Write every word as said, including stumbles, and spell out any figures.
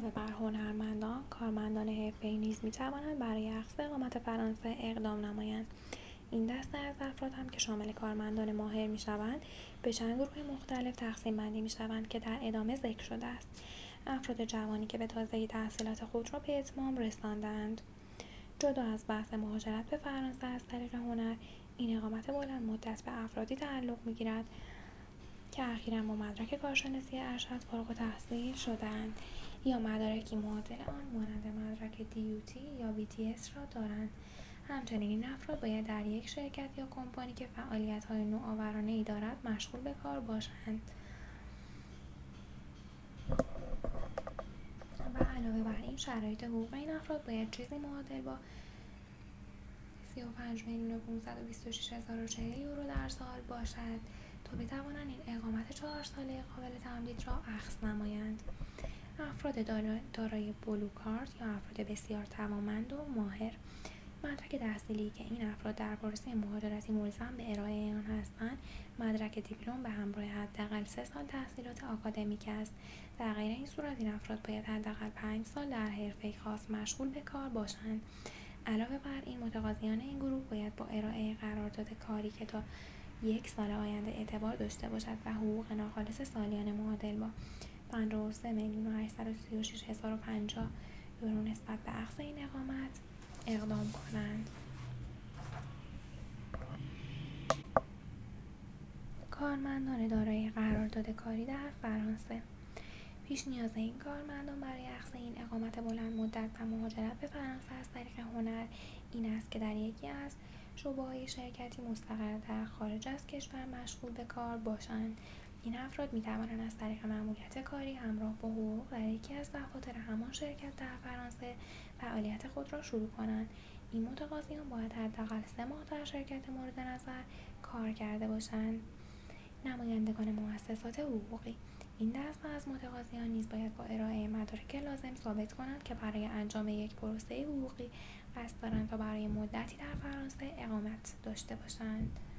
علاوه بر هنرمندان، کارمندان حرفه‌ای نیز می‌توانند برای اخذ اقامت فرانسه اقدام نمایند. این دسته از افراد هم که شامل کارمندان ماهر می‌شوند، به چند گروه مختلف تقسیم بندی می‌شوند که در ادامه ذکر شده است. افراد جوانی که به تازگی تحصیلات خود را به اتمام رسانده‌اند. جدا از بحث مهاجرت به فرانسه از طریق هنر، این اقامت بلند مدت به افرادی تعلق می‌گیرد که اخیراً با مدرک کارشناسی ارشد فارغ التحصیل شده‌اند یا مدارکی معادل آن مانند مدرک دی یو تی یا بی تی اس را دارند. همچنین این افراد باید در یک شرکت یا کمپانی که فعالیت‌های نوآورانه‌ای دارد مشغول به کار باشند. و علاوه بر این، شرایط حقوقی این افراد باید چیزی معادل با سی و پنج میلیون و پانصد و بیست و شش هزار و چهل یورو در سال باشد تا بتوانند این اقامت چهار ساله قابل تمدید را اخذ نمایند. افراد دارای بلو کارت یا افراد بسیار توانمند و ماهر، مدرک تحصیلی که این افراد در پروسه مهاجرتی ملزم به ارائه آن هستند مدرک دیپلم به همراه حداقل سه سال تحصیلات آکادمیک است. در غیر این صورت این افراد باید حداقل پنج سال در حرفه خاص مشغول به کار باشند. علاوه بر این، متقاضیان این گروه باید با ارائه قرارداد کاری که تا یک سال آینده اعتبار داشته باشد و حقوق ناخالص سالیانه معادل با پنجاه و سه میلیون و هشتصد و سی و شش هزار و پنجاه یورو نسبت به اخذ این اقامت اقدام کنند. کارمندان دارای قرارداد کاری در فرانسه. پیش نیاز این کارمندان برای اخذ این اقامت بلند مدت و مهاجرت به فرانسه از طریق هنر این است که در یکی از شعبه‌های شرکتی مستقر در خارج از کشور مشغول به کار باشند. این افراد می توانند از طریق مأموریت کاری همراه با حقوق در یکی از دفاتر همان شرکت در فرانسه فعالیت خود را شروع کنند. این متقاضیان باید حداقل سه ماه در شرکت مورد نظر کار کرده باشند. نمایندگان مؤسسات حقوقی. این دسته از متقاضیان نیز باید با ارائه مدارک لازم ثابت کنند که برای انجام یک پروسه حقوقی قصد دارند تا برای مدتی در فرانسه اقامت داشته باشند.